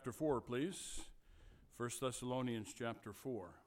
chapter 4, please. 1 Thessalonians chapter 4.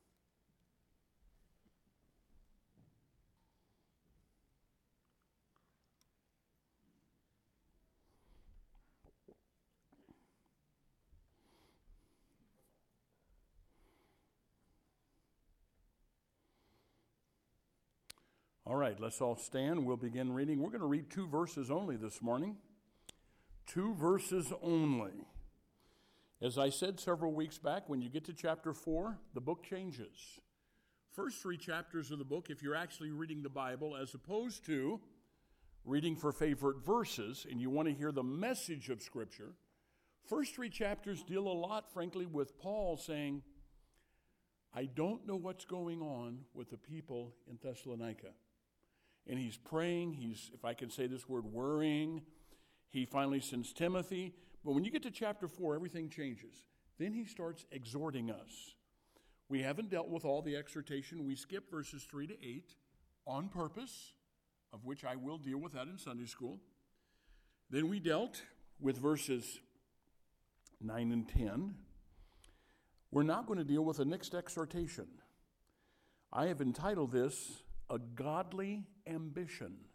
All right, let's all stand. We'll begin reading. We're going to read 2 verses only this morning. 2 verses only. As I said several weeks back, when you get to chapter 4, the book changes. First 3 chapters of the book, if you're actually reading the Bible, as opposed to reading for favorite verses, and you want to hear the message of Scripture, first 3 chapters deal a lot, frankly, with Paul saying, I don't know what's going on with the people in Thessalonica. And he's praying, he's, if I can say this word, worrying. He finally sends Timothy. But when you get to chapter 4, everything changes. Then he starts exhorting us. We haven't dealt with all the exhortation. We skip verses 3 to 8 on purpose, of which I will deal with that in Sunday school. Then we dealt with verses 9 and 10. We're now going to deal with the next exhortation. I have entitled this, A Godly Ambition.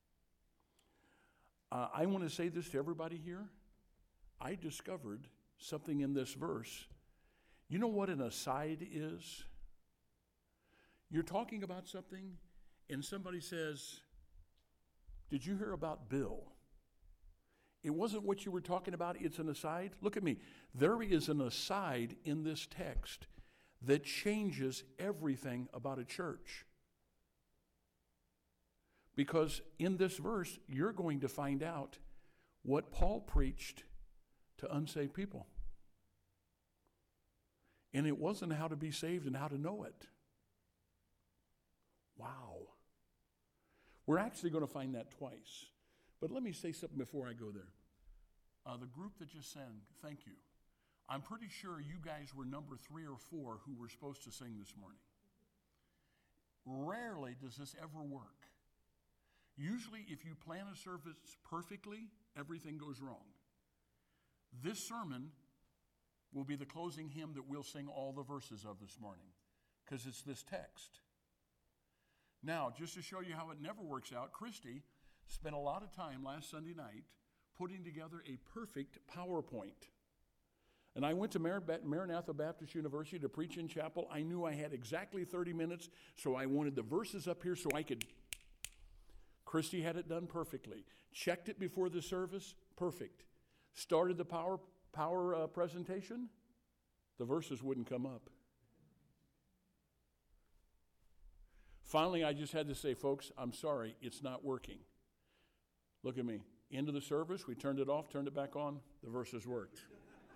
I want to say this to everybody here. I discovered something in this verse. You know what an aside is? You're talking about something, and somebody says, did you hear about Bill? It wasn't what you were talking about, it's an aside. Look at me. There is an aside in this text that changes everything about a church. Because in this verse, you're going to find out what Paul preached to unsaved people. And it wasn't how to be saved and how to know it. Wow. We're actually going to find that twice. But let me say something before I go there. The group that just sang, thank you. I'm pretty sure you guys were number 3 or 4 who were supposed to sing this morning. Rarely does this ever work. Usually, if you plan a service perfectly, everything goes wrong. This sermon will be the closing hymn that we'll sing all the verses of this morning, because it's this text. Now, just to show you how it never works out, Christy spent a lot of time last Sunday night putting together a perfect PowerPoint. And I went to Maranatha Baptist University to preach in chapel. I knew I had exactly 30 minutes, so I wanted the verses up here so I could... Christy had it done perfectly. Checked it before the service, perfect. Started the power presentation, the verses wouldn't come up. Finally, I just had to say, folks, I'm sorry, it's not working. Look at me. End of the service, we turned it off, turned it back on, the verses worked.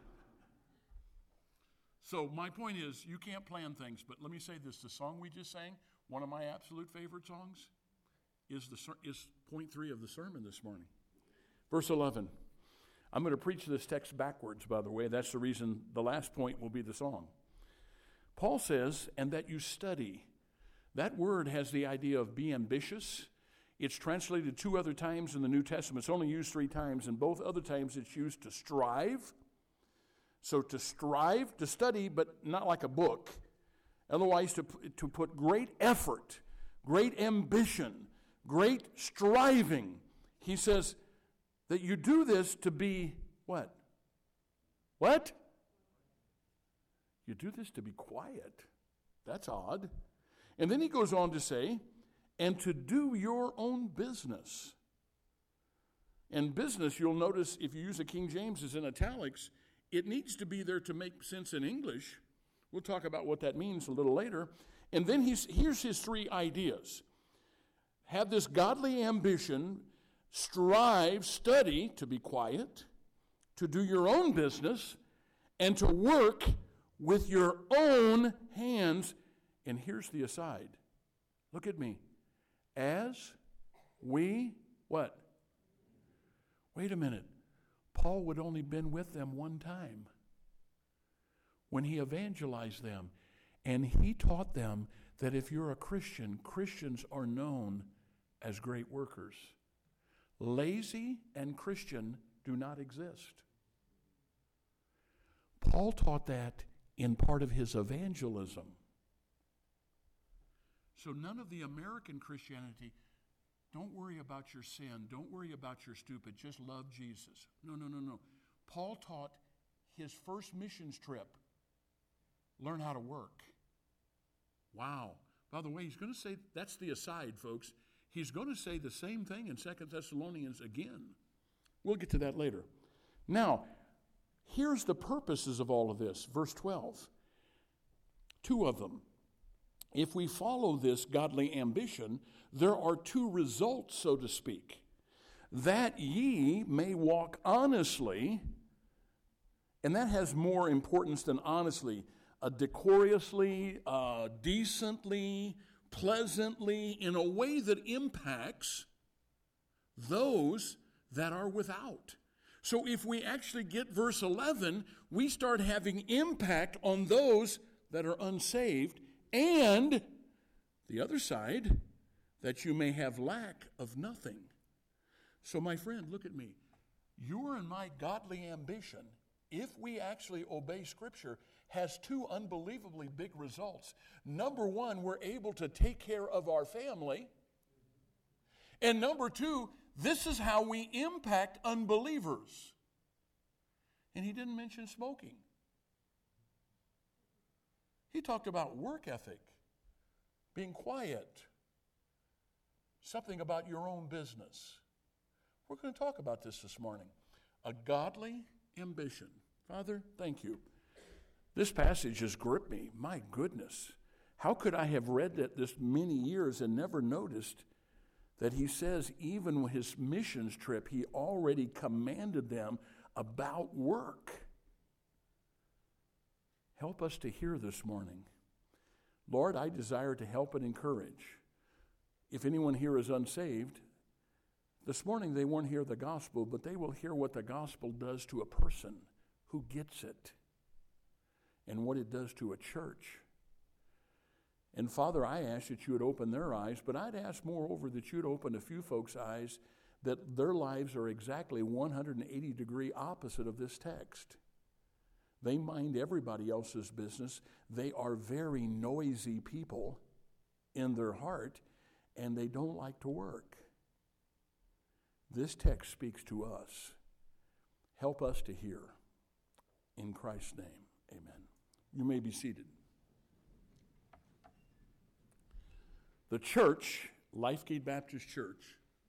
So my point is, you can't plan things, but let me say this. The song we just sang, one of my absolute favorite songs, is point 3 of the sermon this morning. Verse 11. I'm going to preach this text backwards, by the way. That's the reason the last point will be the song. Paul says, and that you study. That word has the idea of be ambitious. It's translated 2 other times in the New Testament. It's only used 3 times, and both other times it's used to strive. So to strive, to study, but not like a book. Otherwise, to put great effort, great ambition, great striving. He says that you do this to be what? What? You do this to be quiet. That's odd. And then he goes on to say, and to do your own business. And business, you'll notice if you use a King James, is in italics. It needs to be there to make sense in English. We'll talk about what that means a little later. And then here's his 3 ideas. Have this godly ambition, strive, study to be quiet, to do your own business, and to work with your own hands. And here's the aside. Look at me. As we, what? Wait a minute. Paul would only been with them one time when he evangelized them. And he taught them that if you're a Christian, Christians are known as great workers. Lazy and Christian do not exist. Paul taught that in part of his evangelism. So none of the American Christianity, don't worry about your sin, don't worry about your stupid, just love Jesus. No. Paul taught his first missions trip, learn how to work. Wow. By the way, he's going to say, that's the aside, folks. He's going to say the same thing in 2 Thessalonians again. We'll get to that later. Now, here's the purposes of all of this. Verse 12. Two of them. If we follow this godly ambition, there are two results, so to speak. That ye may walk honestly, and that has more importance than honestly, decorously, decently, pleasantly, in a way that impacts those that are without. So if we actually get verse 11, we start having impact on those that are unsaved, and the other side, that you may have lack of nothing. So my friend, look at me. Your and my godly ambition, if we actually obey Scripture, has two unbelievably big results. Number one, we're able to take care of our family. And number two, this is how we impact unbelievers. And he didn't mention smoking. He talked about work ethic, being quiet, something about your own business. We're going to talk about this morning. A godly ambition. Father, thank you. This passage has gripped me. My goodness. How could I have read that this many years and never noticed that he says even his missions trip, he already commanded them about work? Help us to hear this morning. Lord, I desire to help and encourage. If anyone here is unsaved, this morning they won't hear the gospel, but they will hear what the gospel does to a person who gets it and what it does to a church. And Father, I ask that you would open their eyes, but I'd ask moreover that you'd open a few folks' eyes that their lives are exactly 180-degree opposite of this text. They mind everybody else's business. They are very noisy people in their heart, and they don't like to work. This text speaks to us. Help us to hear. In Christ's name, amen. You may be seated. The church, Lifegate Baptist Church,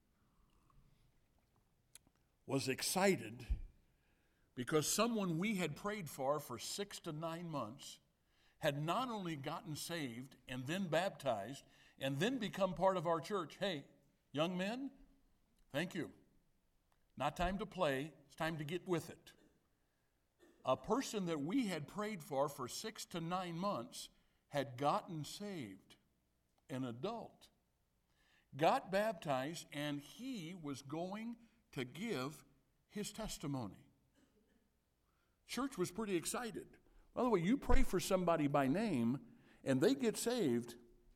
was excited because someone we had prayed for 6 to 9 months had not only gotten saved and then baptized and then become part of our church. Hey, young men, thank you. Not time to play, it's time to get with it. A person that we had prayed for 6 to 9 months had gotten saved, an adult, got baptized, and he was going to give his testimony. Church was pretty excited. By the way, you pray for somebody by name and they get saved.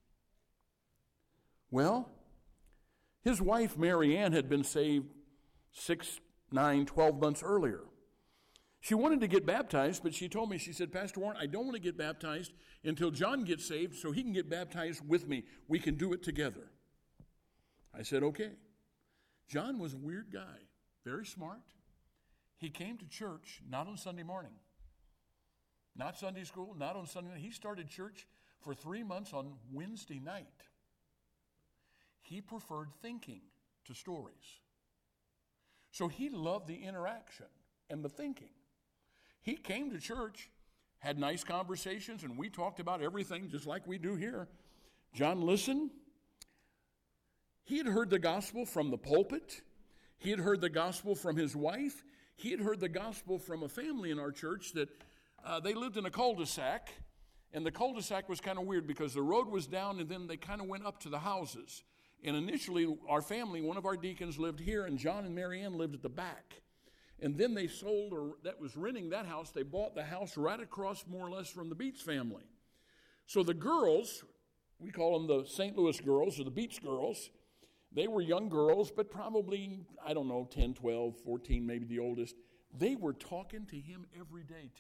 Well, his wife, Mary Ann, had been saved 6, 9, 12 months earlier. She wanted to get baptized, but she told me, she said, Pastor Warren, I don't want to get baptized until John gets saved so he can get baptized with me. We can do it together. I said, okay. John was a weird guy, very smart. He came to church not on Sunday morning, not Sunday school, not on Sunday night. He started church for 3 months on Wednesday night. He preferred thinking to stories. So he loved the interaction and the thinking. He came to church, had nice conversations, and we talked about everything just like we do here. John listened. He had heard the gospel from the pulpit. He had heard the gospel from his wife. He had heard the gospel from a family in our church that they lived in a cul-de-sac, and the cul-de-sac was kind of weird because the road was down and then they kind of went up to the houses. And initially, our family, one of our deacons lived here, and John and Mary Ann lived at the back. And then they sold, or that was renting that house, they bought the house right across more or less from the Beats family. So the girls, we call them the St. Louis girls or the Beats girls, they were young girls, but probably, 10, 12, 14, maybe the oldest. They were talking to him every day.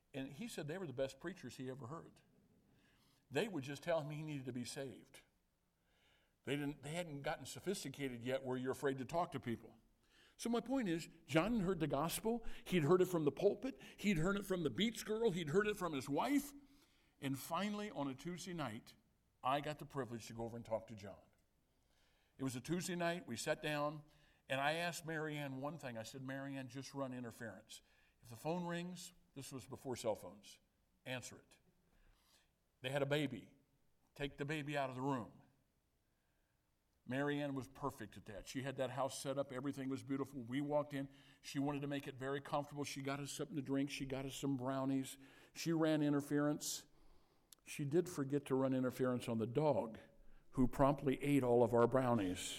And he said they were the best preachers he ever heard. They would just tell him he needed to be saved. They hadn't gotten sophisticated yet where you're afraid to talk to people. So my point is, John had heard the gospel. He'd heard it from the pulpit. He'd heard it from the Beats girl. He'd heard it from his wife. And finally, on a Tuesday night, I got the privilege to go over and talk to John. It was a Tuesday night. We sat down, and I asked Marianne one thing. I said, Marianne, just run interference. If the phone rings, this was before cell phones, answer it. They had a baby. Take the baby out of the room. Marianne was perfect at that. She had that house set up. Everything was beautiful. We walked in. She wanted to make it very comfortable. She got us something to drink. She got us some brownies. She ran interference. She did forget to run interference on the dog, who promptly ate all of our brownies.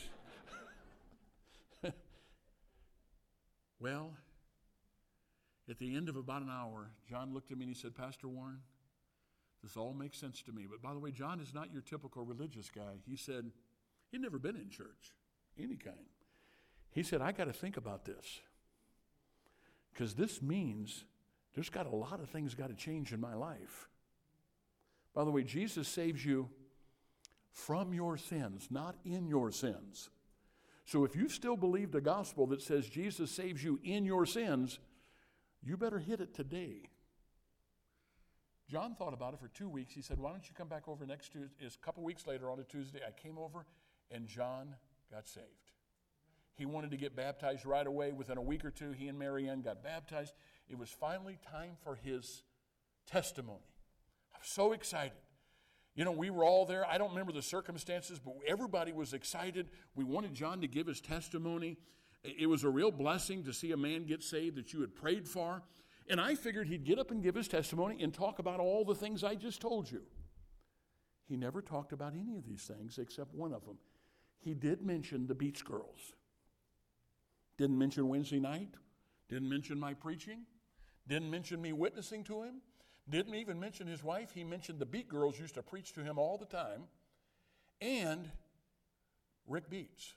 Well, at the end of about an hour, John looked at me and he said, Pastor Warren, this all makes sense to me. But by the way, John is not your typical religious guy. He said, he'd never been in church, any kind. He said, I got to think about this. Because this means there's got a lot of things got to change in my life. By the way, Jesus saves you from your sins, not in your sins. So if you still believe the gospel that says Jesus saves you in your sins, you better hit it today. John thought about it for 2 weeks. He said, why don't you come back over next Tuesday? A couple weeks later on a Tuesday, I came over and John got saved. He wanted to get baptized right away. Within a week or two, he and Marianne got baptized. It was finally time for his testimony. I was so excited. You know, we were all there. I don't remember the circumstances, but everybody was excited. We wanted John to give his testimony. It was a real blessing to see a man get saved that you had prayed for. And I figured he'd get up and give his testimony and talk about all the things I just told you. He never talked about any of these things except one of them. He did mention the Beach Girls. Didn't mention Wednesday night. Didn't mention my preaching. Didn't mention me witnessing to him. Didn't even mention his wife. He mentioned the Beat Girls used to preach to him all the time. And Rick Beats.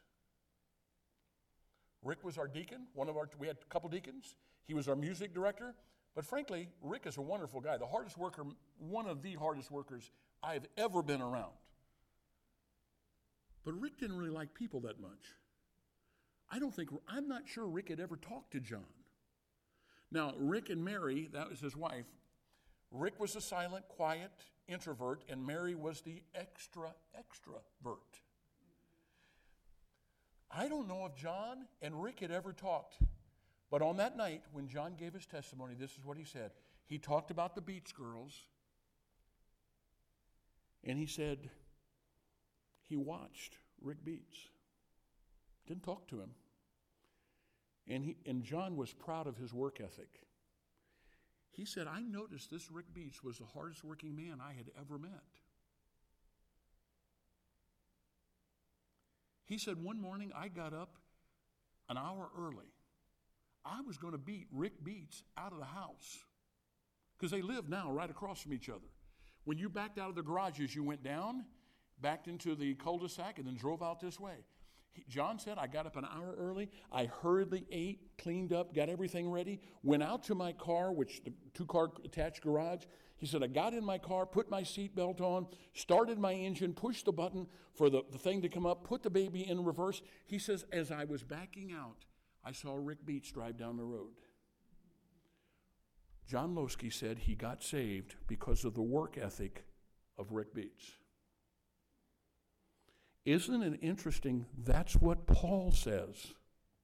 Rick was our deacon. We had a couple deacons. He was our music director. But frankly, Rick is a wonderful guy. The hardest worker, one of the hardest workers I've ever been around. But Rick didn't really like people that much. I'm not sure Rick had ever talked to John. Now, Rick and Mary, that was his wife, Rick was a silent, quiet introvert, and Mary was the extrovert. I don't know if John and Rick had ever talked, but on that night when John gave his testimony, this is what he said. He talked about the Beach Girls, and he said he watched Rick Beats. Didn't talk to him. And John was proud of his work ethic. He said, I noticed this Rick Beats was the hardest working man I had ever met. He said, one morning I got up an hour early. I was going to beat Rick Beats out of the house because they live now right across from each other. When you backed out of the garages, you went down, backed into the cul-de-sac, and then drove out this way. John said, I got up an hour early. I hurriedly ate, cleaned up, got everything ready, went out to my car, which the two-car attached garage. He said, I got in my car, put my seatbelt on, started my engine, pushed the button for the thing to come up, put the baby in reverse. He says, as I was backing out, I saw Rick Beats drive down the road. John Losky said he got saved because of the work ethic of Rick Beats. Isn't it interesting? That's what Paul says.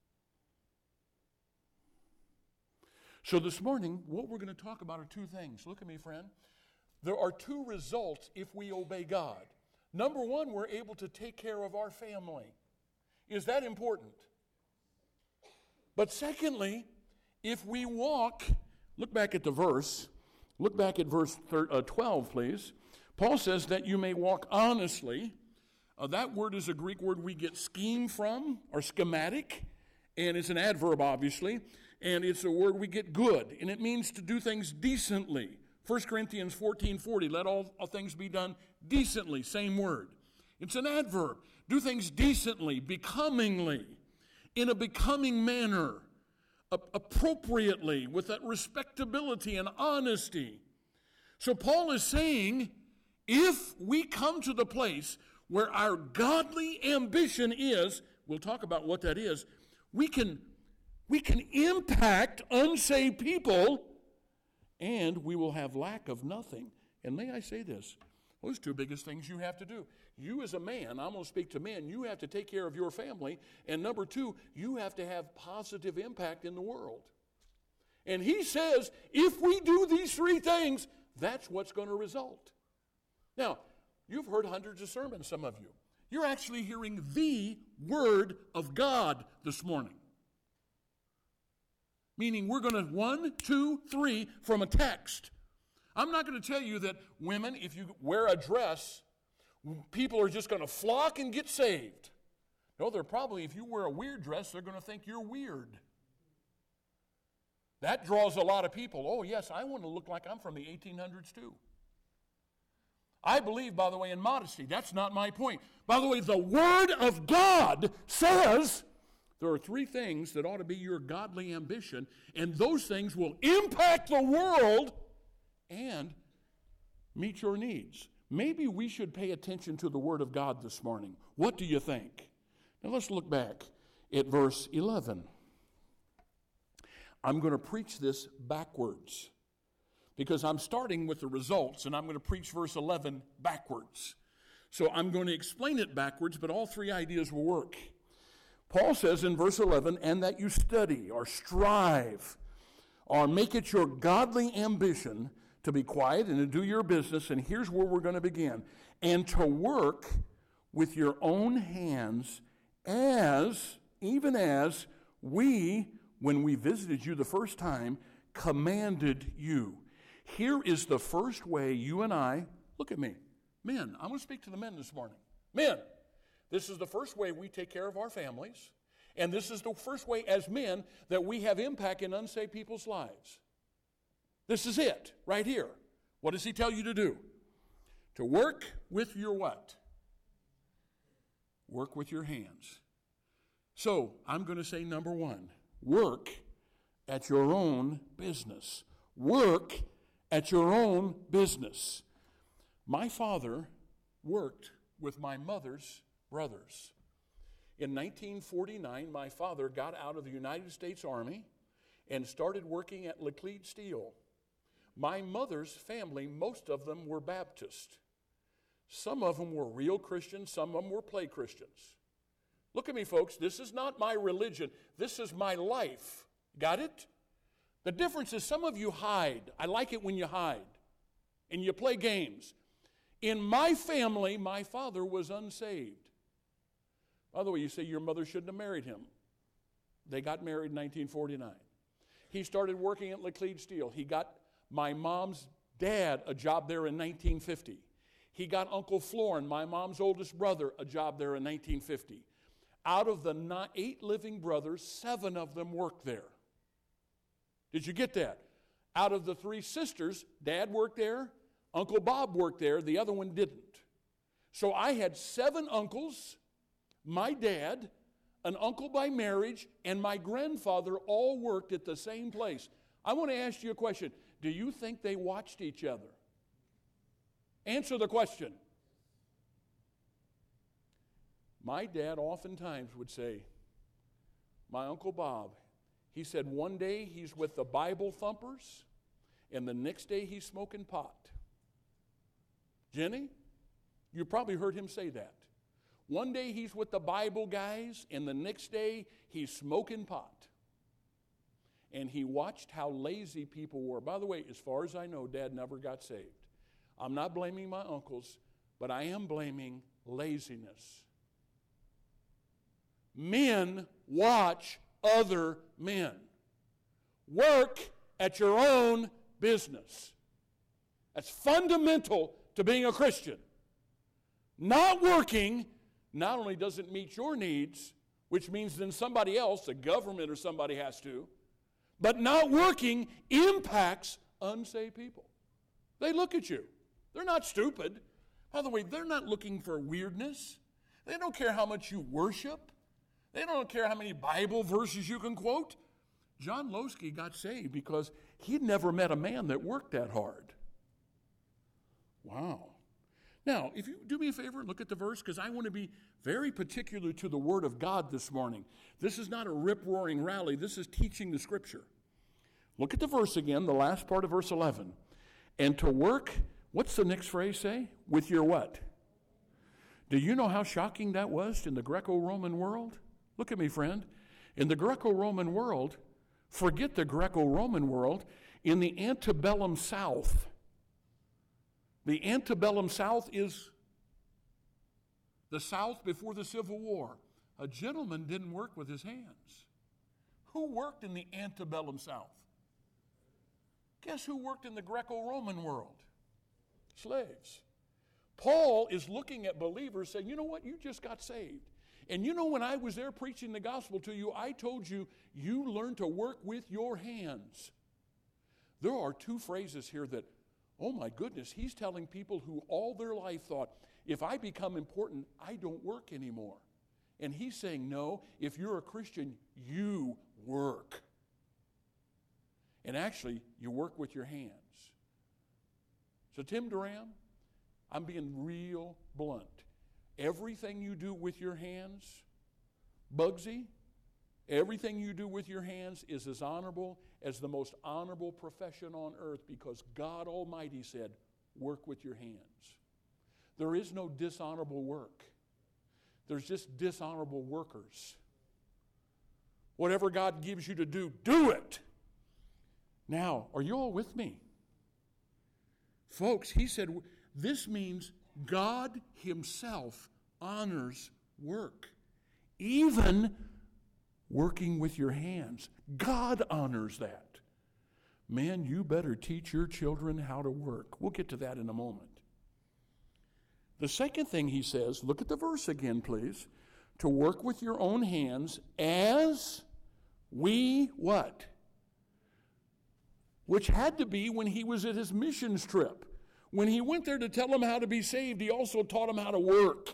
So this morning, what we're going to talk about are two things. Look at me, friend. There are two results if we obey God. Number one, we're able to take care of our family. Is that important? But secondly, if we walk, look back at the verse. Look back at verse 12, please. Paul says that you may walk honestly. That word is a Greek word we get scheme from, or schematic, and it's an adverb, obviously, and it's a word we get good, and it means to do things decently. 1 Corinthians 14:40, let all things be done decently, same word. It's an adverb. Do things decently, becomingly, in a becoming manner, appropriately, with that respectability and honesty. So Paul is saying, if we come to the place where our godly ambition is, we'll talk about what that is, we can impact unsaved people, and we will have lack of nothing. And may I say this, those two biggest things you have to do. You as a man, I'm going to speak to men, you have to take care of your family. And number two, you have to have positive impact in the world. And he says, if we do these three things, that's what's going to result. Now, you've heard hundreds of sermons, some of you. You're actually hearing the Word of God this morning. Meaning we're going to 1, 2, 3 from a text. I'm not going to tell you that women, if you wear a dress, people are just going to flock and get saved. No, they're probably, if you wear a weird dress, they're going to think you're weird. That draws a lot of people. Oh, yes, I want to look like I'm from the 1800s too. I believe, by the way, in modesty. That's not my point. By the way, the Word of God says there are three things that ought to be your godly ambition, and those things will impact the world and meet your needs. Maybe we should pay attention to the Word of God this morning. What do you think? Now let's look back at verse 11. I'm going to preach this backwards because I'm starting with the results, and I'm going to preach verse 11 backwards. So I'm going to explain it backwards, but all three ideas will work. Paul says in verse 11, and that you study or strive or make it your godly ambition to be quiet and to do your business, and here's where we're going to begin, and to work with your own hands even as we, when we visited you the first time, commanded you. Here is the first way you and I, look at me, men, I'm going to speak to the men this morning. Men, this is the first way we take care of our families, and this is the first way as men that we have impact in unsaved people's lives. This is it, right here. What does he tell you to do? To work with your what? Work with your hands. So, I'm going to say number one, work at your own business. Work at your own business. My father worked with my mother's brothers. In 1949, my father got out of the United States Army and started working at Laclede Steel. My mother's family, most of them were Baptist. Some of them were real Christians, some of them were play Christians. Look at me, folks. This is not my religion. This is my life. Got it? The difference is some of you hide. I like it when you hide and you play games. In my family, my father was unsaved. By the way, you say your mother shouldn't have married him. They got married in 1949. He started working at Laclede Steel. He got my mom's dad a job there in 1950. He got Uncle Florin, my mom's oldest brother, a job there in 1950. Out of the 8 living brothers, 7 of them worked there. Did you get that? Out of the 3 sisters, Dad worked there, Uncle Bob worked there, the other one didn't. So I had 7 uncles, my dad, an uncle by marriage, and my grandfather all worked at the same place. I want to ask you a question. Do you think they watched each other? Answer the question. My dad oftentimes would say, my Uncle Bob, he said one day he's with the Bible thumpers, and the next day he's smoking pot. Jenny, you probably heard him say that. One day he's with the Bible guys, and the next day he's smoking pot. And he watched how lazy people were. By the way, as far as I know, Dad never got saved. I'm not blaming my uncles, but I am blaming laziness. Men watch other men. Work at your own business. That's fundamental to being a Christian. Not working not only doesn't meet your needs, which means then somebody else, the government or somebody has to, but not working impacts unsaved people. They look at you. They're not stupid. By the way, they're not looking for weirdness. They don't care how much you worship. They don't care how many Bible verses you can quote. John Losky got saved because he'd never met a man that worked that hard. Wow. Now, if you do me a favor and look at the verse, because I want to be very particular to the Word of God this morning. This is not a rip-roaring rally. This is teaching the Scripture. Look at the verse again, the last part of verse 11. And to work, what's the next phrase say? With your what? Do you know how shocking that was in the Greco-Roman world? Look at me, friend. In the Greco-Roman world, forget the Greco-Roman world, in the antebellum South. The antebellum South is the South before the Civil War. A gentleman didn't work with his hands. Who worked in the antebellum South? Guess who worked in the Greco-Roman world? Slaves. Paul is looking at believers saying, you know what, you just got saved. And you know, when I was there preaching the gospel to you, I told you, you learn to work with your hands. There are two phrases here that, oh my goodness, he's telling people who all their life thought, if I become important, I don't work anymore. And he's saying, no, if you're a Christian, you work. And actually, you work with your hands. So Tim Duran, I'm being real blunt. Everything you do with your hands, Bugsy, everything you do with your hands is as honorable as the most honorable profession on earth, because God Almighty said, work with your hands. There is no dishonorable work. There's just dishonorable workers. Whatever God gives you to do, do it. Now, are you all with me? Folks, he said, this means God himself honors work. Even working with your hands. God honors that. Man, you better teach your children how to work. We'll get to that in a moment. The second thing he says, look at the verse again, please. To work with your own hands as we what? Which had to be when he was at his missions trip. When he went there to tell them how to be saved, he also taught them how to work.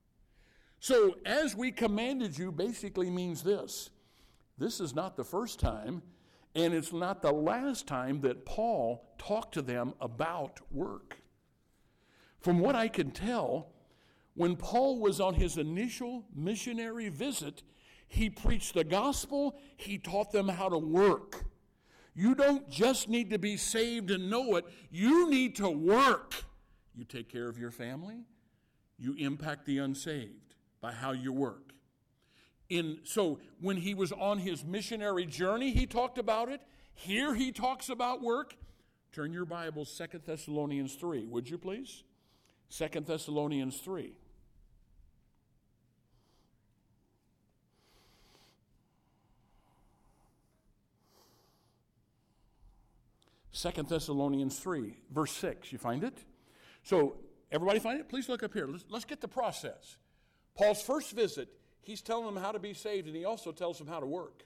So, as we commanded you basically means this. This is not the first time, and it's not the last time that Paul talked to them about work. From what I can tell, when Paul was on his initial missionary visit, he preached the gospel, he taught them how to work. You don't just need to be saved and know it. You need to work. You take care of your family. You impact the unsaved by how you work. So when he was on his missionary journey, he talked about it. Here he talks about work. Turn your Bibles, 2 Thessalonians 3, would you please? 2 Thessalonians 3. Second Thessalonians 3, verse 6. You find it? So, everybody find it? Please look up here. Let's get the process. Paul's first visit, he's telling them how to be saved, and he also tells them how to work.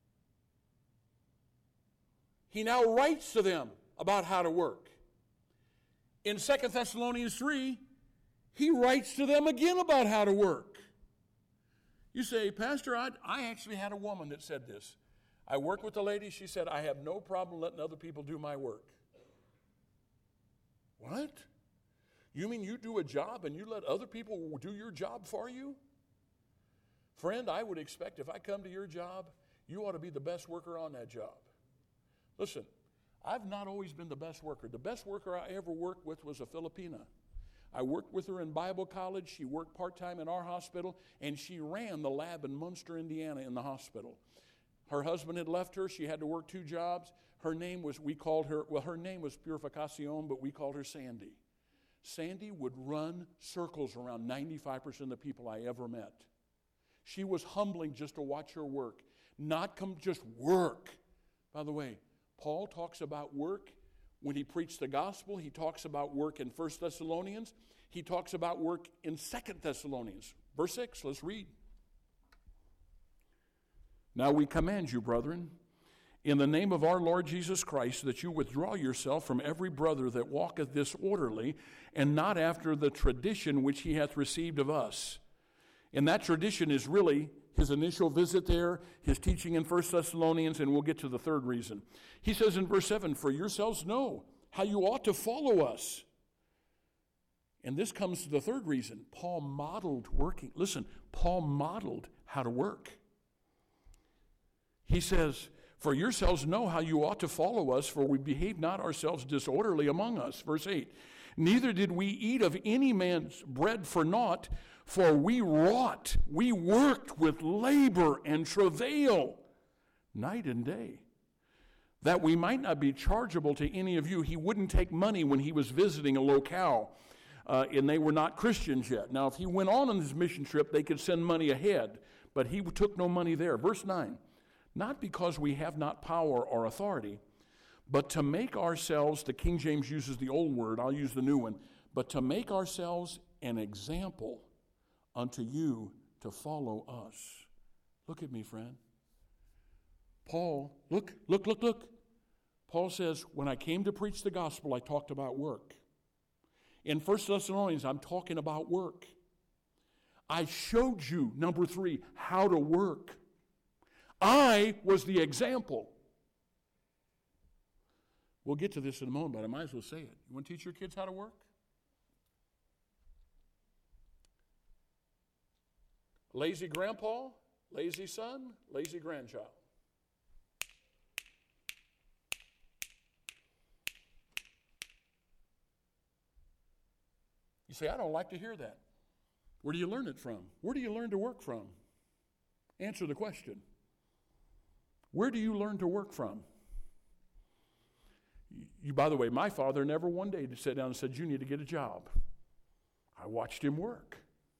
He now writes to them about how to work. In 2 Thessalonians 3, he writes to them again about how to work. You say, Pastor, I actually had a woman that said this. I worked with a lady, she said, I have no problem letting other people do my work. What? You mean you do a job and you let other people do your job for you? Friend, I would expect if I come to your job, you ought to be the best worker on that job. Listen, I've not always been the best worker. The best worker I ever worked with was a Filipina. I worked with her in Bible college. She worked part-time in our hospital, and she ran the lab in Munster, Indiana in the hospital. Her husband had left her. She had to work 2 jobs. Her name was, her name was Purificacion, but we called her Sandy. Sandy would run circles around 95% of the people I ever met. She was humbling just to watch her work, not just work. By the way, Paul talks about work when he preached the gospel. He talks about work in 1 Thessalonians. He talks about work in 2 Thessalonians. Verse 6, let's read. Now we command you, brethren, in the name of our Lord Jesus Christ, that you withdraw yourself from every brother that walketh disorderly, and not after the tradition which he hath received of us. And that tradition is really his initial visit there, his teaching in 1 Thessalonians, and we'll get to the third reason. He says in verse 7, "For yourselves know how you ought to follow us." And this comes to the third reason. Paul modeled working. Listen, Paul modeled how to work. He says, "For yourselves know how you ought to follow us, for we behave not ourselves disorderly among us." Verse 8, "Neither did we eat of any man's bread for naught, for we wrought," we worked with labor and travail, night and day, "that we might not be chargeable to any of you." He wouldn't take money when he was visiting a locale, and they were not Christians yet. Now, if he went on his mission trip, they could send money ahead, but he took no money there. Verse 9, "Not because we have not power or authority, but to make ourselves," the King James uses the old word, I'll use the new one, "but to make ourselves an example unto you to follow us." Look at me, friend. Paul, look. Paul says, when I came to preach the gospel, I talked about work. In 1 Thessalonians, I'm talking about work. I showed you, number 3, how to work. I was the example. We'll get to this in a moment, but I might as well say it. You want to teach your kids how to work? Lazy grandpa, lazy son, lazy grandchild. You say, I don't like to hear that. Where do you learn it from? Where do you learn to work from? Answer the question. Where do you learn to work from? By the way, my father never one day sat down and said, you need to get a job. I watched him work.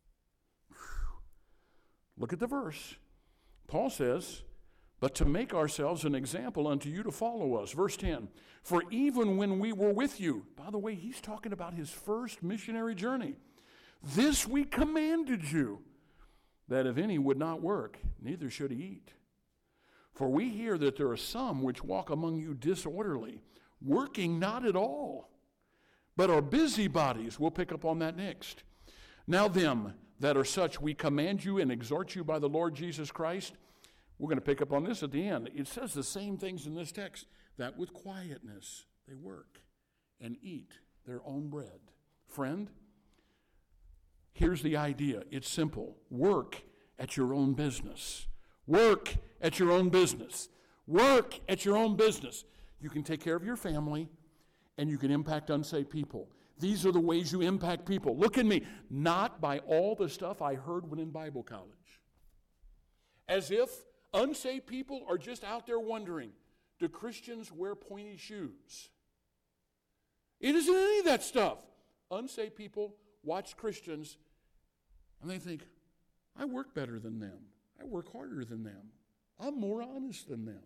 Look at the verse. Paul says, but to make ourselves an example unto you to follow us. Verse 10, for even when we were with you, by the way, he's talking about his first missionary journey. This we commanded you, that if any would not work, neither should he eat. For we hear that there are some which walk among you disorderly, working not at all, but are busybodies. We'll pick up on that next. Now them that are such we command you and exhort you by the Lord Jesus Christ. We're going to pick up on this at the end. It says the same things in this text, that with quietness they work and eat their own bread. Friend, here's the idea. It's simple. Work at your own business. Work at your own business. Work at your own business. You can take care of your family, and you can impact unsaved people. These are the ways you impact people. Look at me. Not by all the stuff I heard when in Bible college. As if unsaved people are just out there wondering, do Christians wear pointy shoes? It isn't any of that stuff. Unsaved people watch Christians, and they think, I work better than them. I work harder than them. I'm more honest than them.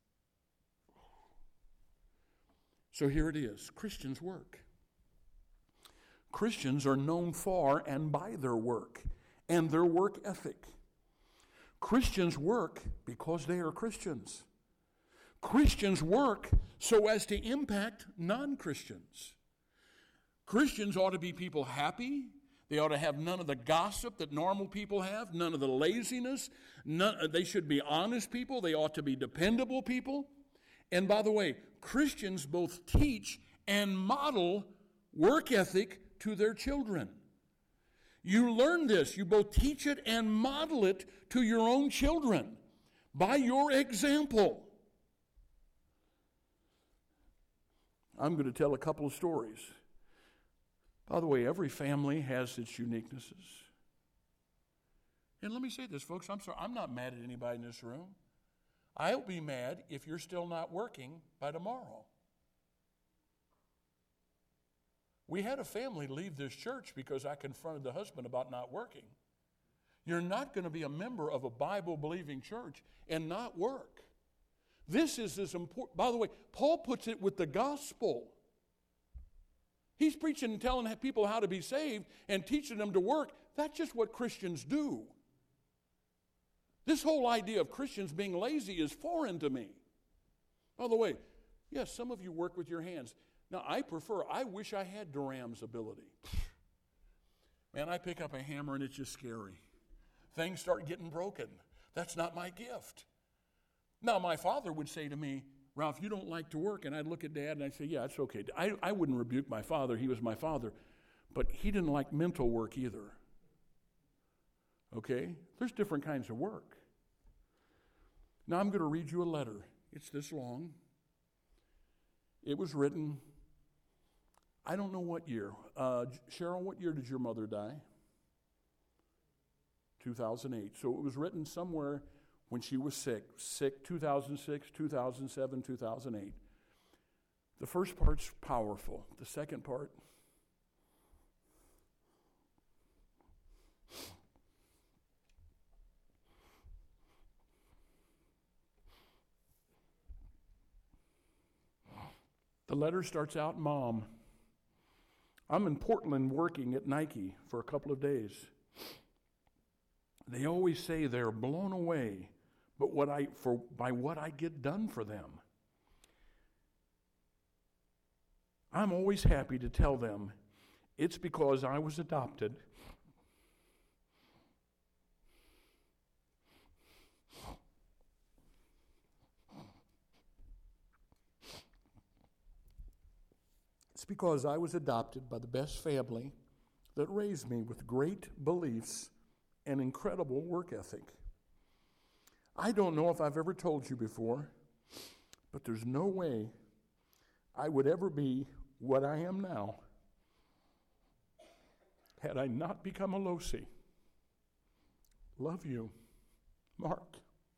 So here it is. Christians work. Christians are known for and by their work and their work ethic. Christians work because they are Christians. Christians work so as to impact non-Christians. Christians ought to be people happy. They ought to have none of the gossip that normal people have, none of the laziness. They should be honest people. They ought to be dependable people. And by the way, Christians both teach and model work ethic to their children. You learn this. You both teach it and model it to your own children by your example. I'm going to tell a couple of stories. By the way, every family has its uniquenesses. And let me say this, folks. I'm sorry. I'm not mad at anybody in this room. I'll be mad if you're still not working by tomorrow. We had a family leave this church because I confronted the husband about not working. You're not going to be a member of a Bible-believing church and not work. This is as important. By the way, Paul puts it with the gospel. He's preaching and telling people how to be saved and teaching them to work. That's just what Christians do. This whole idea of Christians being lazy is foreign to me. By the way, yes, some of you work with your hands. Now, I wish I had Durham's ability. Man, I pick up a hammer and it's just scary. Things start getting broken. That's not my gift. Now, my father would say to me, Ralph, you don't like to work. And I'd look at Dad and I'd say, yeah, it's okay. I wouldn't rebuke my father. He was my father. But he didn't like mental work either. Okay? There's different kinds of work. Now, I'm going to read you a letter. It's this long. It was written, I don't know what year. Cheryl, what year did your mother die? 2008. So it was written somewhere when she was sick, 2006, 2007, 2008. The first part's powerful. The second part, the letter starts out, Mom, I'm in Portland working at Nike for a couple of days. They always say they're blown away by what I get done for them. I'm always happy to tell them it's because I was adopted. It's because I was adopted by the best family that raised me with great beliefs and incredible work ethic. I don't know if I've ever told you before, but there's no way I would ever be what I am now had I not become a Losi. Love you, Mark.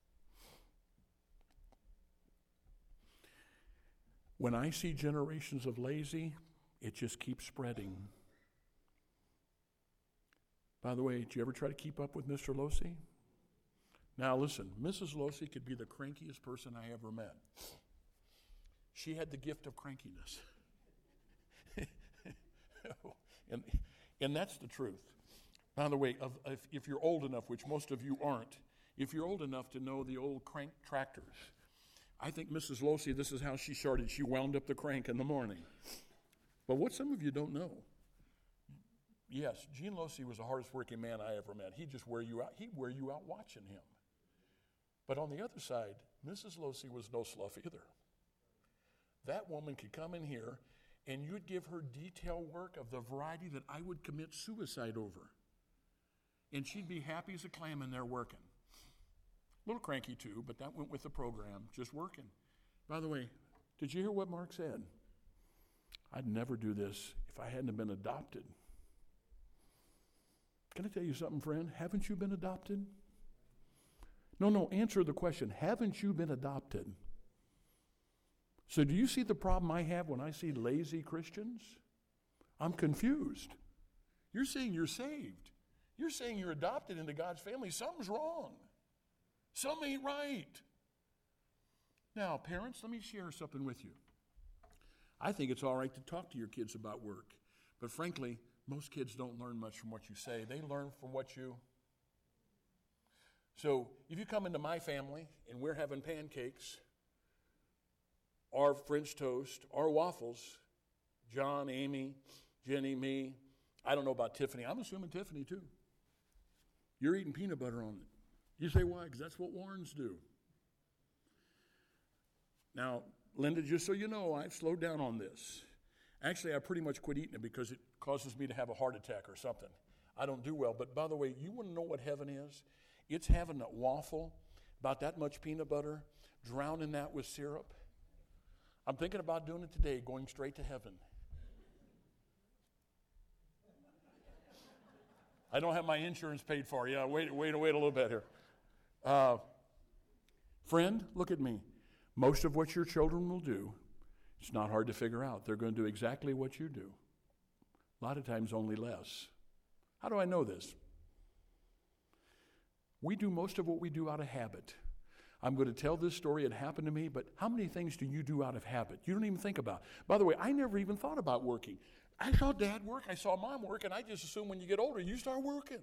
When I see generations of lazy, it just keeps spreading. By the way, did you ever try to keep up with Mr. Losi? Now listen, Mrs. Losi could be the crankiest person I ever met. She had the gift of crankiness. and that's the truth. By the way, if you're old enough, which most of you aren't, if you're old enough to know the old crank tractors, I think Mrs. Losi, this is how she started. She wound up the crank in the morning. But what some of you don't know, yes, Gene Losi was the hardest working man I ever met. He'd just wear you out. He'd wear you out watching him. But on the other side, Mrs. Losi was no slough either. That woman could come in here and you'd give her detailed work of the variety that I would commit suicide over. And she'd be happy as a clam in there working. A little cranky too, but that went with the program, just working. By the way, did you hear what Mark said? I'd never do this if I hadn't been adopted. Can I tell you something, friend? Haven't you been adopted? No, answer the question. Haven't you been adopted? So do you see the problem I have when I see lazy Christians? I'm confused. You're saying you're saved. You're saying you're adopted into God's family. Something's wrong. Something ain't right. Now, parents, let me share something with you. I think it's all right to talk to your kids about work. But frankly, most kids don't learn much from what you say. They learn from what you... So if you come into my family and we're having pancakes, or French toast, or waffles, John, Amy, Jenny, me, I don't know about Tiffany. I'm assuming Tiffany too. You're eating peanut butter on it. You say, why? Because that's what Warrens do. Now, Linda, just so you know, I've slowed down on this. Actually, I pretty much quit eating it because it causes me to have a heart attack or something. I don't do well. But by the way, you want to know what heaven is? It's having a waffle, about that much peanut butter, drowning that with syrup. I'm thinking about doing it today, going straight to heaven. I don't have my insurance paid for. Yeah, wait a little bit here. Friend, look at me. Most of what your children will do, it's not hard to figure out. They're going to do exactly what you do. A lot of times only less. How do I know this? We do most of what we do out of habit. I'm going to tell this story. It happened to me, but how many things do you do out of habit? You don't even think about. By the way, I never even thought about working. I saw Dad work, I saw Mom work, and I just assume when you get older, you start working.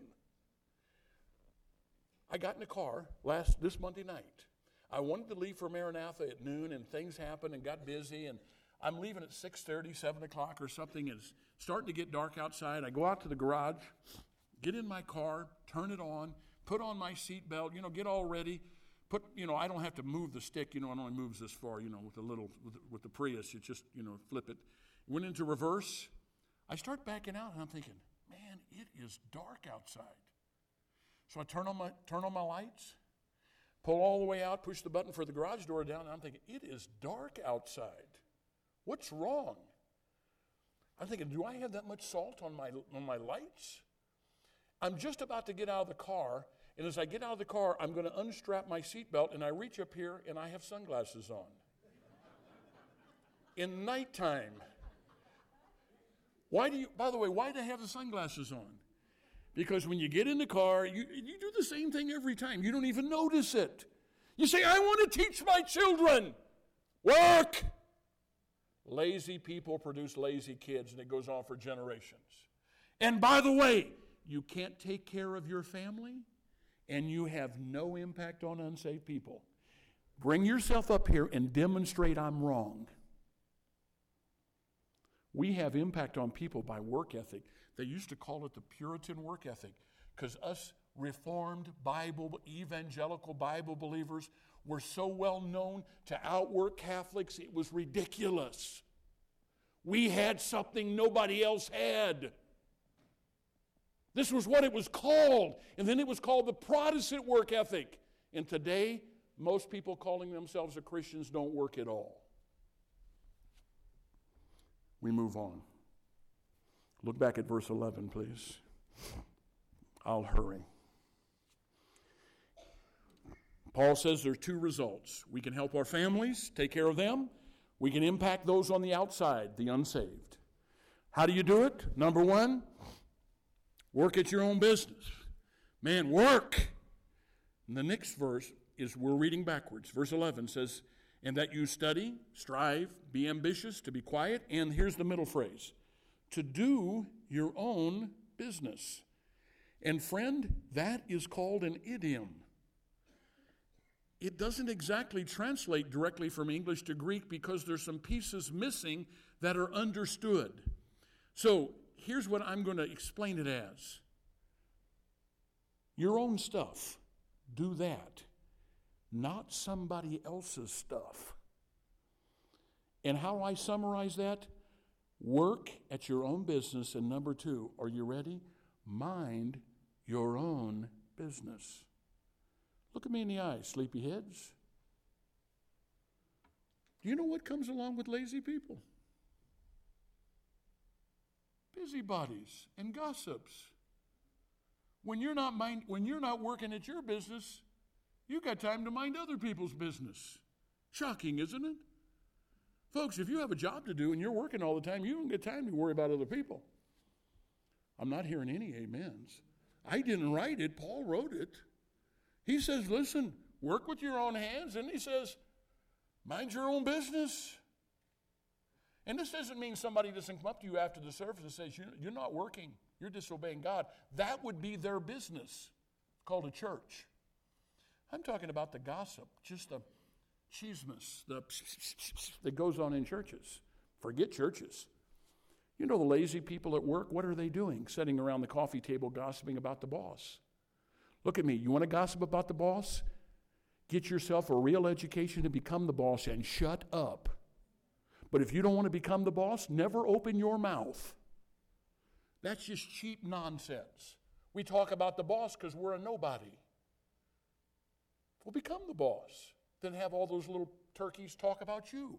I got in a car this Monday night. I wanted to leave for Maranatha at noon, and things happened and got busy, and I'm leaving at 6:30, 7 o'clock or something, and it's starting to get dark outside. I go out to the garage, get in my car, turn it on, put on my seatbelt, get all ready. I don't have to move the stick, it only moves this far, with the Prius, you just, flip it. Went into reverse. I start backing out and I'm thinking, man, it is dark outside. So I turn on my lights, pull all the way out, push the button for the garage door down, and I'm thinking, it is dark outside. What's wrong? I'm thinking, do I have that much salt on my lights? I'm just about to get out of the car, and as I get out of the car, I'm going to unstrap my seatbelt, and I reach up here, and I have sunglasses on. In nighttime. By the way, why do I have the sunglasses on? Because when you get in the car, you do the same thing every time. You don't even notice it. You say, I want to teach my children. Work. Lazy people produce lazy kids, and it goes on for generations. And by the way, you can't take care of your family, and you have no impact on unsaved people. Bring yourself up here and demonstrate I'm wrong. We have impact on people by work ethic. They used to call it the Puritan work ethic because us Reformed evangelical Bible believers were so well known to outwork Catholics, it was ridiculous. We had something nobody else had. This was what it was called, and then it was called the Protestant work ethic. And today, most people calling themselves Christians don't work at all. We move on. Look back at verse 11, please. I'll hurry. Paul says there are two results. We can help our families, take care of them. We can impact those on the outside, the unsaved. How do you do it? Number one, work at your own business. Man, work. And the next verse is, we're reading backwards. Verse 11 says, and that you study, strive, be ambitious, to be quiet. And here's the middle phrase, to do your own business. And friend, that is called an idiom. It doesn't exactly translate directly from English to Greek because there's some pieces missing that are understood. So here's what I'm going to explain it as. Your own stuff, do that. Not somebody else's stuff. And how do I summarize that? Work at your own business. And number two, are you ready? Mind your own business. Look at me in the eyes, sleepyheads. Do you know what comes along with lazy people? Busybodies and gossips. When you're not working at your business, you got time to mind other people's business. Shocking, isn't it? Folks, if you have a job to do and you're working all the time, you don't get time to worry about other people. I'm not hearing any amens. I didn't write it. Paul wrote it. He says, listen, work with your own hands. And he says, mind your own business. And this doesn't mean somebody doesn't come up to you after the service and says, you're not working. You're disobeying God. That would be their business. It's called a church. I'm talking about the gossip, just the chismis, that goes on in churches. Forget churches. You know the lazy people at work, what are they doing? Sitting around the coffee table gossiping about the boss. Look at me. You want to gossip about the boss? Get yourself a real education to become the boss and shut up. But if you don't want to become the boss, never open your mouth. That's just cheap nonsense. We talk about the boss because we're a nobody. Well, become the boss. Then have all those little turkeys talk about you.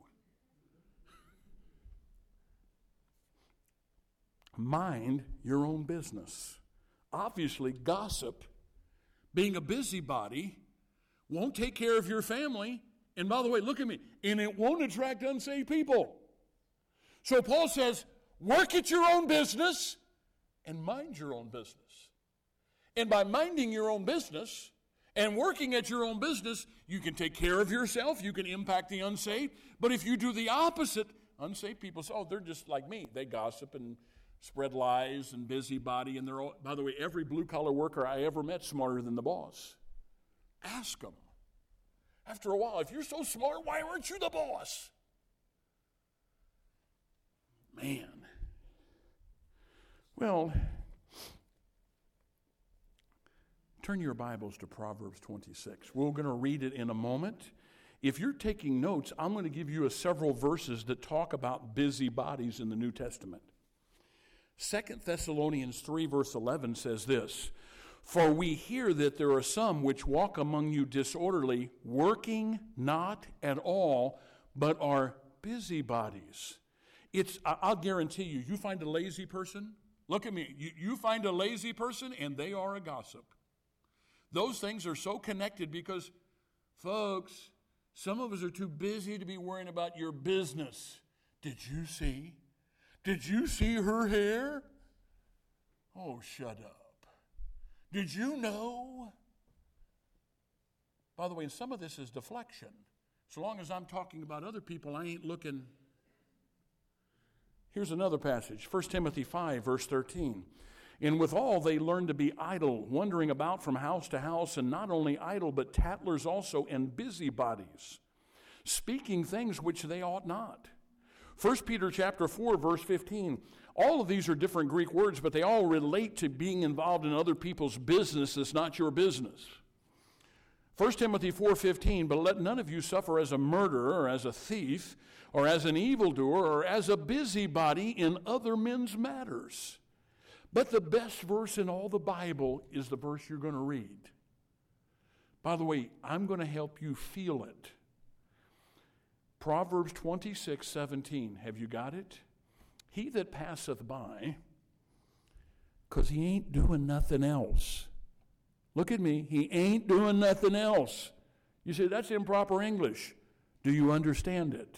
Mind your own business. Obviously, gossip, being a busybody, won't take care of your family. And by the way, look at me. And it won't attract unsaved people. So Paul says, work at your own business and mind your own business. And by minding your own business and working at your own business, you can take care of yourself. You can impact the unsaved. But if you do the opposite, unsaved people say, oh, they're just like me. They gossip and spread lies and busybody. And they're all, by the way, every blue-collar worker I ever met smarter than the boss. Ask them. After a while, if you're so smart, why weren't you the boss? Man. Well, Turn your Bibles to Proverbs 26. We're going to read it in a moment. If you're taking notes, I'm going to give you several verses that talk about busybodies in the New Testament. 2 Thessalonians 3 verse 11 says this, "For we hear that there are some which walk among you disorderly, working not at all, but are busybodies." I'll guarantee you, you find a lazy person, look at me, you find a lazy person and they are a gossip. Those things are so connected because, folks, some of us are too busy to be worrying about your business. Did you see? Did you see her hair? Oh, shut up. Did you know? By the way, some of this is deflection. So long as I'm talking about other people, I ain't looking. Here's another passage, 1 Timothy 5, verse 13. "And withal they learn to be idle, wandering about from house to house, and not only idle, but tattlers also, and busybodies, speaking things which they ought not." 1 Peter chapter 4, verse 15. All of these are different Greek words, but they all relate to being involved in other people's business that's not your business. 1 Timothy 4:15, "But let none of you suffer as a murderer, or as a thief, or as an evildoer, or as a busybody in other men's matters." But the best verse in all the Bible is the verse you're going to read. By the way, I'm going to help you feel it. Proverbs 26:17. Have you got it? "He that passeth by," because he ain't doing nothing else. Look at me. He ain't doing nothing else. You say, that's improper English. Do you understand it?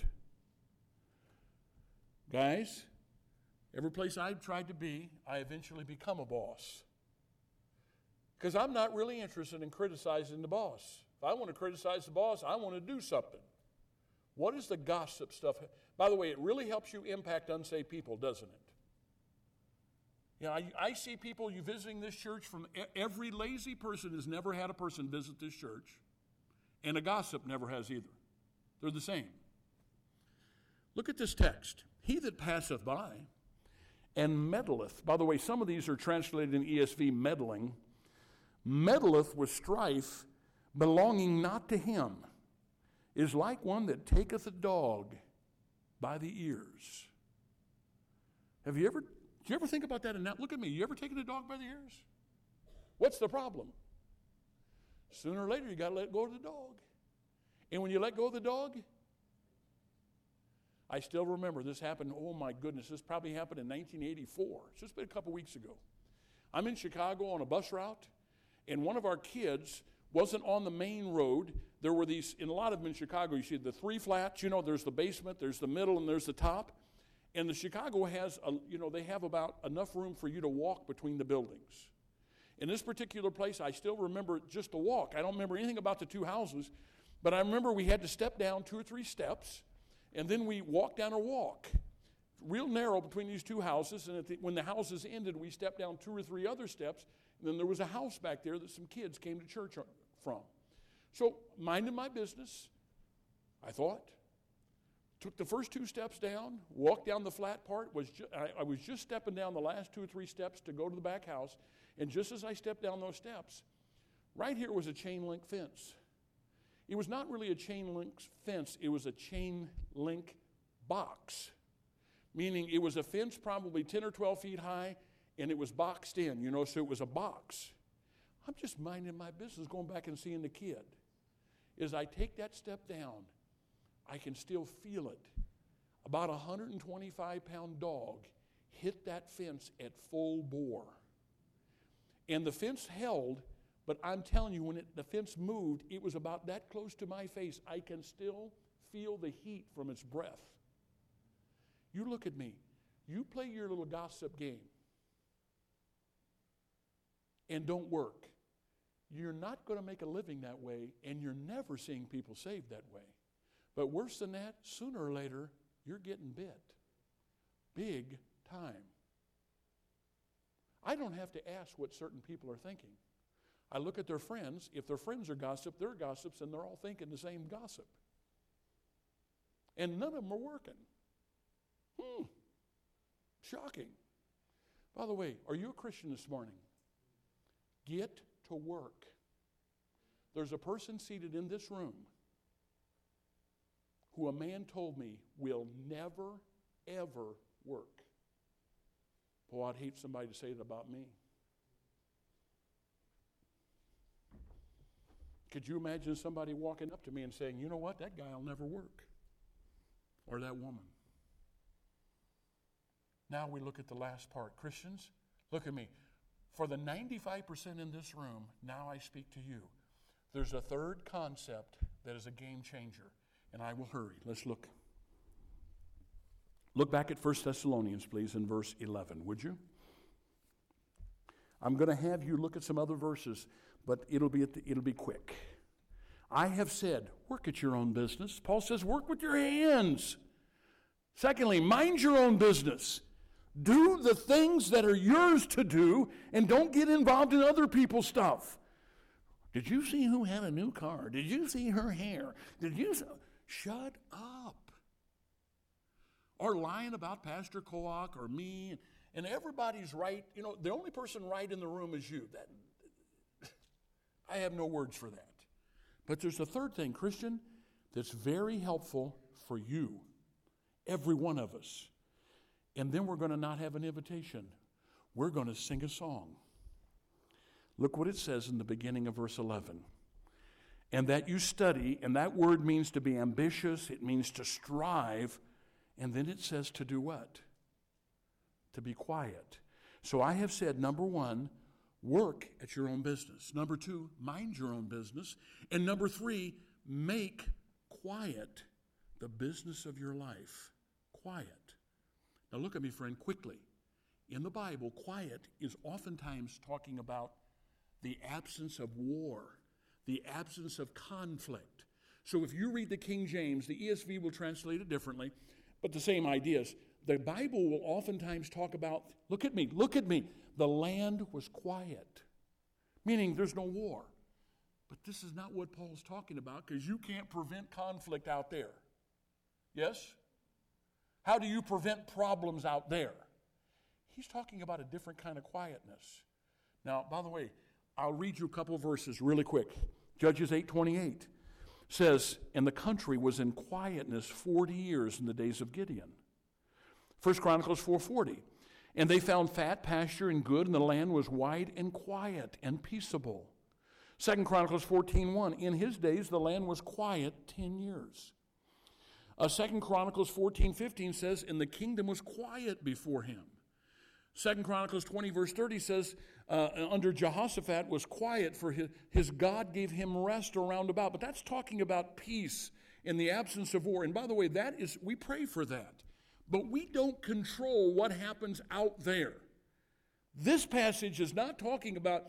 Guys, every place I've tried to be, I eventually become a boss. Because I'm not really interested in criticizing the boss. If I want to criticize the boss, I want to do something. What is the gossip stuff? By the way, it really helps you impact unsaved people, doesn't it? You know, I see people, you visiting this church, from every lazy person has never had a person visit this church, and a gossip never has either. They're the same. Look at this text. "He that passeth by and meddleth." By the way, some of these are translated in ESV, meddling. "Meddleth with strife belonging not to him, is like one that taketh a dog by the ears." Did you ever think about that? And now, look at me. You ever taken a dog by the ears? What's the problem? Sooner or later, you got to let go of the dog. And when you let go of the dog, I still remember this happened, oh my goodness, this probably happened in 1984. It's just been a couple weeks ago. I'm in Chicago on a bus route, and one of our kids wasn't on the main road. There were these, in a lot of them in Chicago, you see the three flats, there's the basement, there's the middle, and there's the top. And the Chicago has, they have about enough room for you to walk between the buildings. In this particular place, I still remember just the walk. I don't remember anything about the two houses, but I remember we had to step down 2 or 3 steps, and then we walked down a walk, real narrow between these two houses, and when the houses ended, we stepped down 2 or 3 other steps, and then there was a house back there that some kids came to church from. So, minding my business, I thought, took the first 2 steps down, walked down the flat part, I was just stepping down the last 2 or 3 steps to go to the back house, and just as I stepped down those steps, right here was a chain link fence. It was not really a chain link fence, it was a chain link box, meaning it was a fence probably 10 or 12 feet high, and it was boxed in, so it was a box. I'm just minding my business, going back and seeing the kid. As I take that step down, I can still feel it. About 125-pound dog hit that fence at full bore. And the fence held, but I'm telling you, when the fence moved, it was about that close to my face. I can still feel the heat from its breath. You look at me. You play your little gossip game and don't work. You're not going to make a living that way, and you're never seeing people saved that way. But worse than that, sooner or later, you're getting bit. Big time. I don't have to ask what certain people are thinking. I look at their friends. If their friends are gossip, they're gossips, and they're all thinking the same gossip. And none of them are working. Shocking. By the way, are you a Christian this morning? Get to work. There's a person seated in this room who a man told me will never, ever work. Boy, I'd hate somebody to say it about me. Could you imagine somebody walking up to me and saying, you know what, that guy will never work, or that woman? Now we look at the last part. Christians, look at me. For the 95% in this room, now I speak to you. There's a third concept that is a game changer, and I will hurry. Let's look. Look back at 1 Thessalonians, please, in verse 11, would you? I'm going to have you look at some other verses, but it'll be quick. I have said, work at your own business. Paul says, work with your hands. Secondly, mind your own business. Do the things that are yours to do, and don't get involved in other people's stuff. Did you see who had a new car? Did you see her hair? Shut up. Or lying about Pastor Koach or me, and everybody's right. You know, the only person right in the room is you. I have no words for that. But there's a third thing, Christian, that's very helpful for you, every one of us. And then we're going to not have an invitation. We're going to sing a song. Look what it says in the beginning of verse 11. And that you study, and that word means to be ambitious, it means to strive, and then it says to do what? To be quiet. So I have said, number one, work at your own business. Number two, mind your own business. And number three, make quiet the business of your life. Quiet. Now look at me, friend, quickly. In the Bible, quiet is oftentimes talking about the absence of war, the absence of conflict. So if you read the King James, the ESV will translate it differently, but the same ideas. The Bible will oftentimes talk about, look at me, the land was quiet, meaning there's no war. But this is not what Paul's talking about, because you can't prevent conflict out there. Yes? How do you prevent problems out there? He's talking about a different kind of quietness. Now, by the way, I'll read you a couple of verses really quick. Judges 8:28 says, and the country was in quietness 40 years in the days of Gideon. 1 Chronicles 4:40, and they found fat pasture and good, and the land was wide and quiet and peaceable. 2 Chronicles 14:1, in his days the land was quiet 10 years. 2 Chronicles 14:15 says, and the kingdom was quiet before him. 2 Chronicles 20 verse 30 says, under Jehoshaphat was quiet, for his God gave him rest around about. But that's talking about peace in the absence of war. And by the way, we pray for that. But we don't control what happens out there. This passage is not talking about,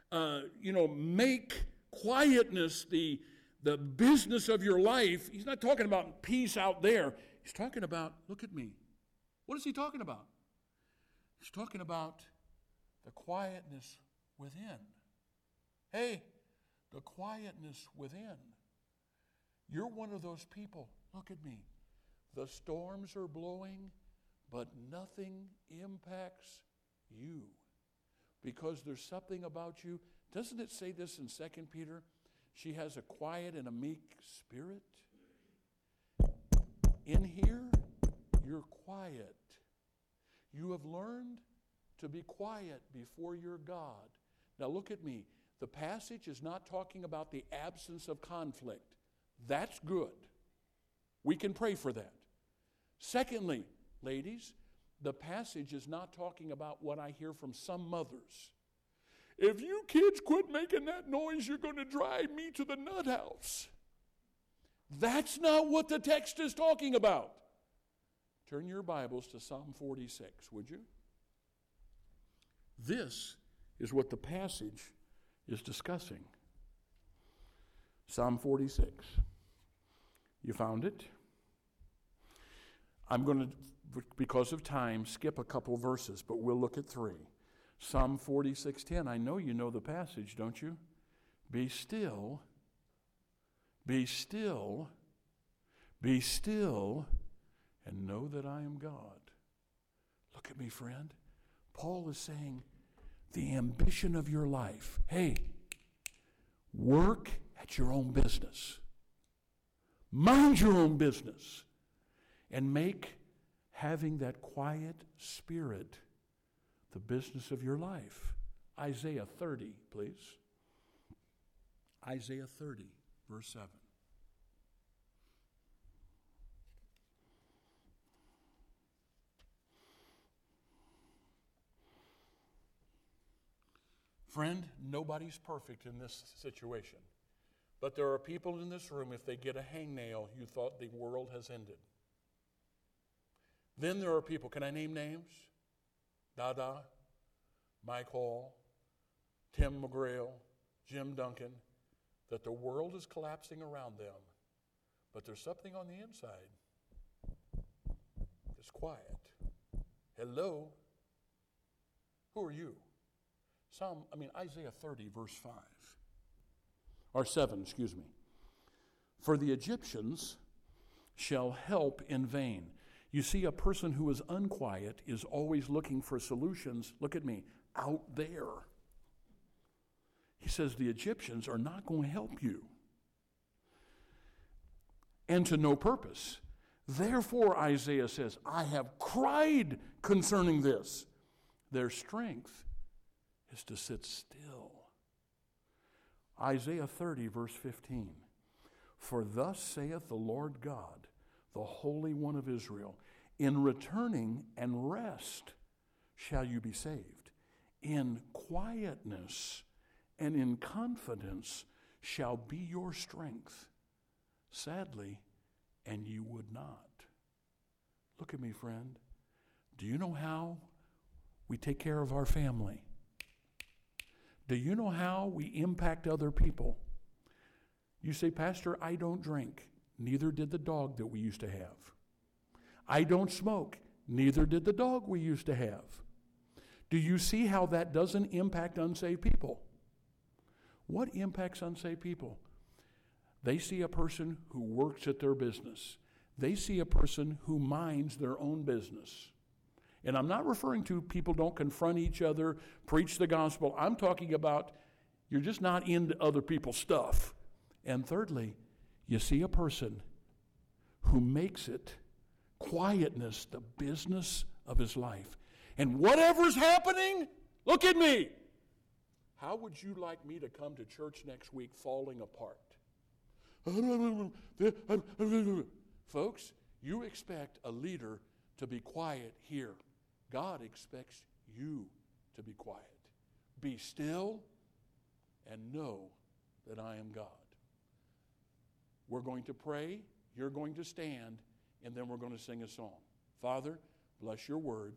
make quietness the business of your life. He's not talking about peace out there. He's talking about, look at me. What is he talking about? He's talking about the quietness within. Hey, the quietness within. You're one of those people. Look at me. The storms are blowing, but nothing impacts you. Because there's something about you. Doesn't it say this in 2 Peter? She has a quiet and a meek spirit. In here, you're quiet. You have learned to be quiet before your God. Now look at me. The passage is not talking about the absence of conflict. That's good. We can pray for that. Secondly, ladies, the passage is not talking about what I hear from some mothers. If you kids quit making that noise, you're going to drive me to the nut house. That's not what the text is talking about. Turn your Bibles to Psalm 46, would you? This is what the passage is discussing. Psalm 46. You found it? I'm going to, because of time, skip a couple verses, but we'll look at 3. Psalm 46:10. I know you know the passage, don't you? Be still, be still, be still, and know that I am God. Look at me, friend. Paul is saying, the ambition of your life. Hey, Work at your own business. Mind your own business. And make having that quiet spirit the business of your life. Isaiah 30, please. Isaiah 30, verse 7. Friend, nobody's perfect in this situation. But there are people in this room, if they get a hangnail, you thought the world has ended. Then there are people, can I name names? Dada, Mike Hall, Tim McGrail, Jim Duncan, that the world is collapsing around them. But there's something on the inside that's quiet. Hello? Who are you? Isaiah 30, verse 5. Or 7, excuse me. For the Egyptians shall help in vain. You see, a person who is unquiet is always looking for solutions, look at me, out there. He says the Egyptians are not going to help you. And to no purpose. Therefore, Isaiah says, I have cried concerning this. Their strength is to sit still. Isaiah 30, verse 15. For thus saith the Lord God, the Holy One of Israel, in returning and rest shall you be saved. In quietness and in confidence shall be your strength. Sadly, and you would not. Look at me, friend. Do you know how we take care of our family? Do you know how we impact other people? You say, Pastor, I don't drink. Neither did the dog that we used to have. I don't smoke. Neither did the dog we used to have. Do you see how that doesn't impact unsaved people? What impacts unsaved people? They see a person who works at their business. They see a person who minds their own business. And I'm not referring to people don't confront each other, preach the gospel. I'm talking about you're just not into other people's stuff. And thirdly, you see a person who makes it quietness the business of his life. And whatever's happening, look at me. How would you like me to come to church next week falling apart? Folks, you expect a leader to be quiet here. God expects you to be quiet. Be still and know that I am God. We're going to pray, you're going to stand, and then we're going to sing a song. Father, bless your word.